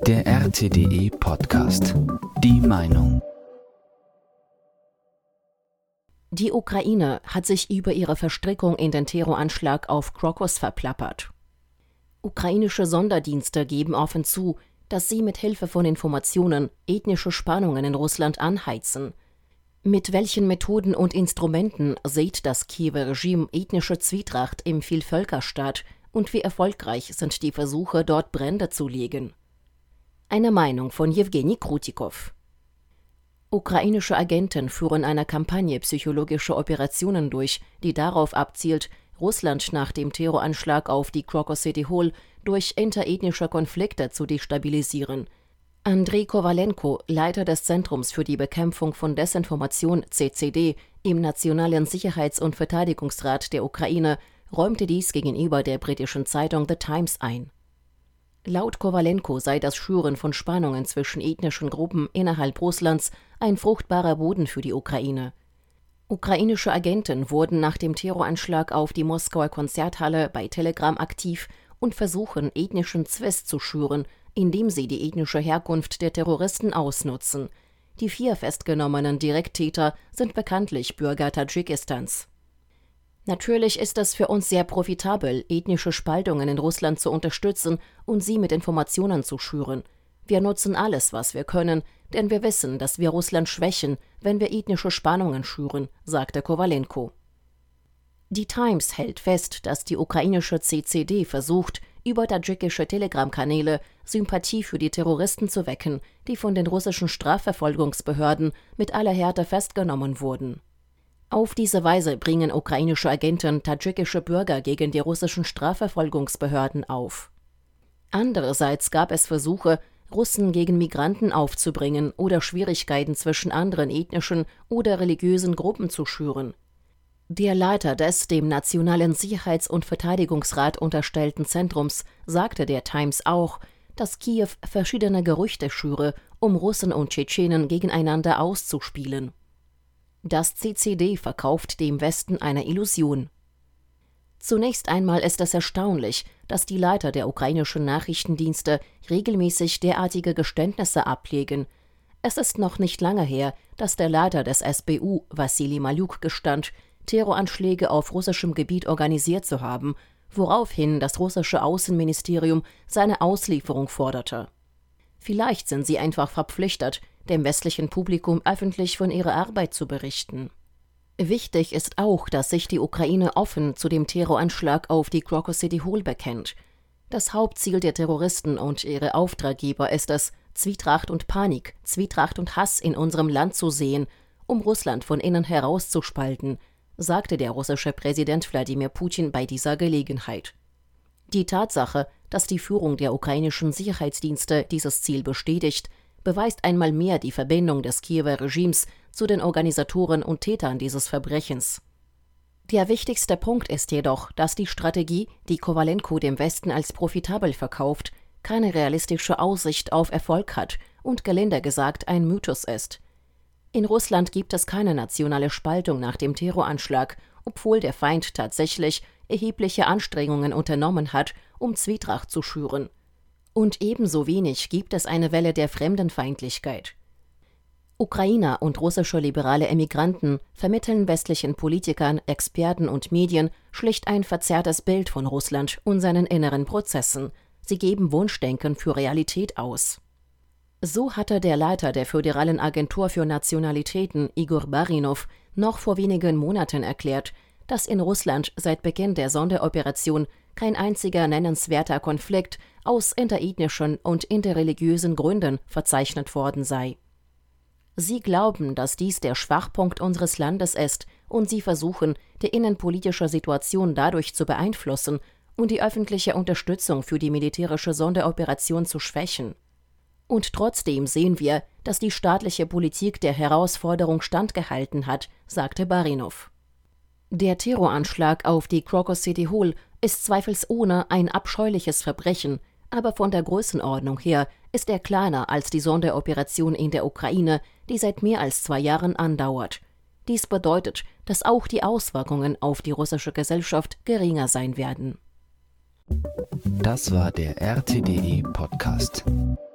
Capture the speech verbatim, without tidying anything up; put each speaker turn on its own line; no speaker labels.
Der R T D E-Podcast. Die Meinung.
Die Ukraine hat sich über ihre Verstrickung in den Terroranschlag auf Crocus verplappert. Ukrainische Sonderdienste geben offen zu, dass sie mit Hilfe von Informationen ethnische Spannungen in Russland anheizen. Mit welchen Methoden und Instrumenten sieht das Kiewer Regime ethnische Zwietracht im Vielvölkerstaat und wie erfolgreich sind die Versuche, dort Brände zu legen? Eine Meinung von Jewgeni Krutikow. Ukrainische Agenten führen eine Kampagne psychologischer Operationen durch, die darauf abzielt, Russland nach dem Terroranschlag auf die Crocus City Hall durch interethnische Konflikte zu destabilisieren. Andrei Kowalenko, Leiter des Zentrums für die Bekämpfung von Desinformation C C D im Nationalen Sicherheits- und Verteidigungsrat der Ukraine, räumte dies gegenüber der britischen Zeitung The Times ein. Laut Kowalenko sei das Schüren von Spannungen zwischen ethnischen Gruppen innerhalb Russlands ein fruchtbarer Boden für die Ukraine. Ukrainische Agenten wurden nach dem Terroranschlag auf die Moskauer Konzerthalle bei Telegram aktiv und versuchen, ethnischen Zwist zu schüren, indem sie die ethnische Herkunft der Terroristen ausnutzen. Die vier festgenommenen Direkttäter sind bekanntlich Bürger Tadschikistans. Natürlich ist es für uns sehr profitabel, ethnische Spaltungen in Russland zu unterstützen und sie mit Informationen zu schüren. Wir nutzen alles, was wir können, denn wir wissen, dass wir Russland schwächen, wenn wir ethnische Spannungen schüren, sagte Kowalenko. Die Times hält fest, dass die ukrainische C C D versucht, über tadschikische Telegram-Kanäle Sympathie für die Terroristen zu wecken, die von den russischen Strafverfolgungsbehörden mit aller Härte festgenommen wurden. Auf diese Weise bringen ukrainische Agenten tadschikische Bürger gegen die russischen Strafverfolgungsbehörden auf. Andererseits gab es Versuche, Russen gegen Migranten aufzubringen oder Schwierigkeiten zwischen anderen ethnischen oder religiösen Gruppen zu schüren. Der Leiter des dem Nationalen Sicherheits- und Verteidigungsrat unterstellten Zentrums sagte der Times auch, dass Kiew verschiedene Gerüchte schüre, um Russen und Tschetschenen gegeneinander auszuspielen. Das C C D verkauft dem Westen eine Illusion. Zunächst einmal ist es erstaunlich, dass die Leiter der ukrainischen Nachrichtendienste regelmäßig derartige Geständnisse ablegen. Es ist noch nicht lange her, dass der Leiter des S B U, Wassili Maluk, gestand, Terroranschläge auf russischem Gebiet organisiert zu haben, woraufhin das russische Außenministerium seine Auslieferung forderte. Vielleicht sind sie einfach verpflichtet, dem westlichen Publikum öffentlich von ihrer Arbeit zu berichten. Wichtig ist auch, dass sich die Ukraine offen zu dem Terroranschlag auf die Crocus City Hall bekennt. Das Hauptziel der Terroristen und ihre Auftraggeber ist es, Zwietracht und Panik, Zwietracht und Hass in unserem Land zu sehen, um Russland von innen herauszuspalten, sagte der russische Präsident Wladimir Putin bei dieser Gelegenheit. Die Tatsache, dass die Führung der ukrainischen Sicherheitsdienste dieses Ziel bestätigt, beweist einmal mehr die Verbindung des Kiewer Regimes zu den Organisatoren und Tätern dieses Verbrechens. Der wichtigste Punkt ist jedoch, dass die Strategie, die Kowalenko dem Westen als profitabel verkauft, keine realistische Aussicht auf Erfolg hat und gelinde gesagt ein Mythos ist. In Russland gibt es keine nationale Spaltung nach dem Terroranschlag, obwohl der Feind tatsächlich erhebliche Anstrengungen unternommen hat, um Zwietracht zu schüren. Und ebenso wenig gibt es eine Welle der Fremdenfeindlichkeit. Ukrainer und russische liberale Emigranten vermitteln westlichen Politikern, Experten und Medien schlicht ein verzerrtes Bild von Russland und seinen inneren Prozessen. Sie geben Wunschdenken für Realität aus. So hatte der Leiter der Föderalen Agentur für Nationalitäten, Igor Barinov, noch vor wenigen Monaten erklärt, dass in Russland seit Beginn der Sonderoperation kein einziger nennenswerter Konflikt aus interethnischen und interreligiösen Gründen verzeichnet worden sei. Sie glauben, dass dies der Schwachpunkt unseres Landes ist, und sie versuchen, die innenpolitische Situation dadurch zu beeinflussen und die öffentliche Unterstützung für die militärische Sonderoperation zu schwächen. Und trotzdem sehen wir, dass die staatliche Politik der Herausforderung standgehalten hat, sagte Barinov. Der Terroranschlag auf die Crocus City Hall ist zweifelsohne ein abscheuliches Verbrechen, aber von der Größenordnung her ist er kleiner als die Sonderoperation in der Ukraine, die seit mehr als zwei Jahren andauert. Dies bedeutet, dass auch die Auswirkungen auf die russische Gesellschaft geringer sein werden.
Das war der R T D E-Podcast.